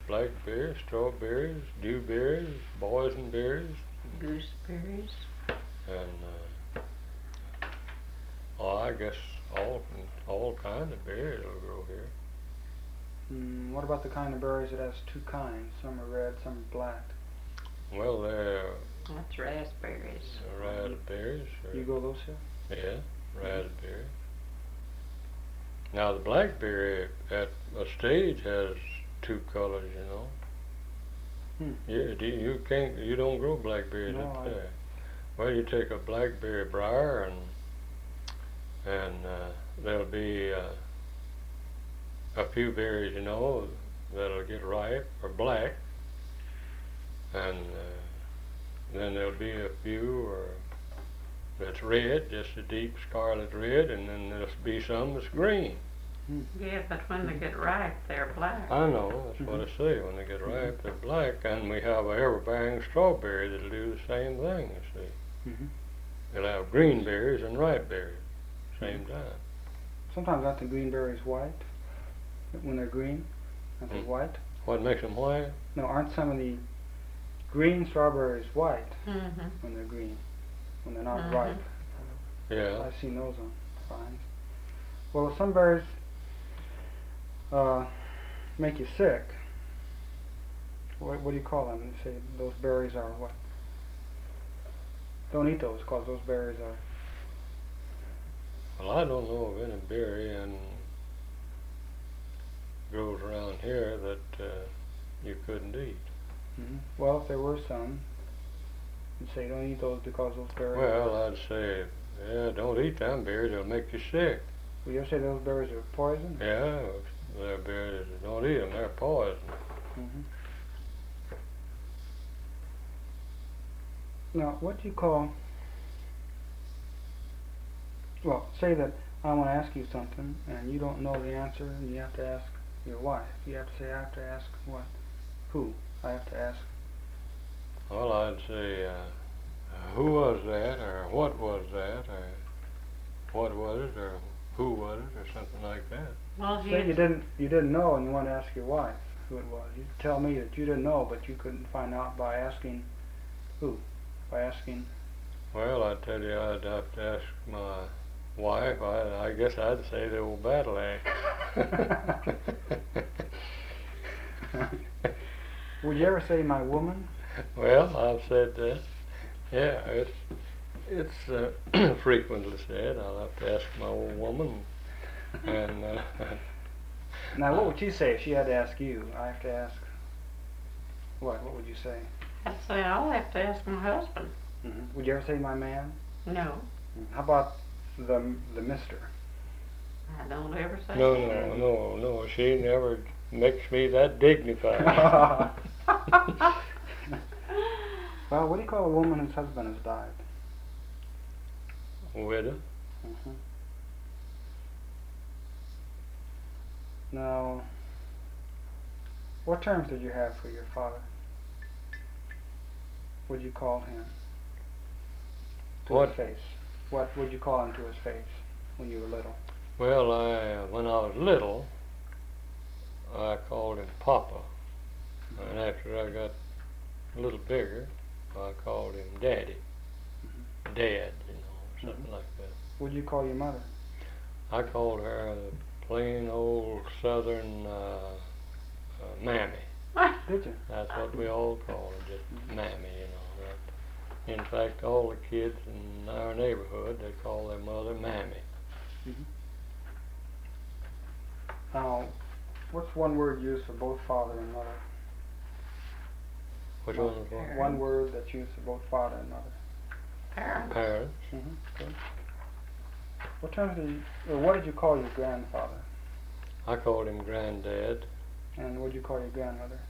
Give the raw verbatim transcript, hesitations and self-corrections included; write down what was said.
blackberries, strawberries, dewberries, boysenberries, gooseberries. and uh, oh, I guess all all kinds of berries will grow here. Mm, what about the kind of berries that has two kinds? Some are red, some are black. Well, they're That's raspberries. uh, raspberries. Or, You grow those here? yeah, raspberry. Now the blackberry at a stage has two colors, you know. Hmm. Yeah, do you, you can't, you don't grow blackberries No, up I- there. Well, you take a blackberry briar and and uh, there'll be uh, a few berries, you know, that'll get ripe or black, and uh, then there'll be a few or that's red, just a deep scarlet red, and then there'll be some that's green. Yeah, but when they get ripe, they're black. I know, that's what I say. When they get Mhm. ripe, they're black, and we have a ever-bearing strawberry that'll do the same thing. You see, Mm-hmm. they'll have green berries and ripe berries, same time. Sometimes aren't the green berries white? When they're green, aren't they Hmm. white? What makes them white? No, aren't some of the green strawberries white Mm-hmm. when they're green? When they're not Mhm. ripe? Yeah. I've seen those on vines. Well, some berries uh, make you sick. What, what do you call them? You say those berries are what? Don't eat those because those berries are. Well, I don't know of any berry and grows around here that uh, you couldn't eat. Mm-hmm. Well, if there were some, you'd say don't eat those because those berries. Well, I'd say, yeah, don't eat them berries; they'll make you sick. Will you ever say those berries are poison? Yeah, they're berries. Don't eat them; they're poison. Mm-hmm. Now, what do you call? Well, say that I want to ask you something and you don't know the answer, and you have to ask your wife. You have to say, I have to ask what? Who? I have to ask. Well, I'd say, uh, who was that, or what was that, or what was it, or who was it, or something like that. Well, Say you didn't you didn't know and you want to ask your wife who it was. You tell me that you didn't know, but you couldn't find out by asking who? By asking. Well, I'd tell you I'd have to ask my wife. I, I guess I'd say the old battle axe. Would you ever say my woman? Well, I've said that. Yeah, it's it's uh, frequently said. I'll have to ask my old woman. And uh, Now, what would she say if she had to ask you? I have to ask. What? What would you say? I'd say I'll have to ask my husband. Mm-hmm. Would you ever say my man? No, How about the the Mister? I don't ever say no, that. no, no, no. She never makes me that dignified. Well, what do you call a woman whose husband has died? Widow. Mm-hmm. Now, what terms did you have for your father? What would you call him? To What? his face. What would you call him to his face when you were little? Well, I when I was little, I called him Papa, and after I got a little bigger, I called him Daddy, Mm-hmm. Dad, you know, something Mhm. like that. What did you call your mother? I called her the plain old Southern uh, uh, Mammy. Did you? That's what we all call her, just Mhm. Mammy, you know. That. In fact, all the kids in our neighborhood, they call their mother Mammy. Mm-hmm. Now, what's one word used for both father and mother? Which Well, one was what? One word that's used for both father and mother. Parents. Parents. Mm-hmm. Good. What terms did you, or what did you call your grandfather? I called him Granddad. And what did you call your grandmother?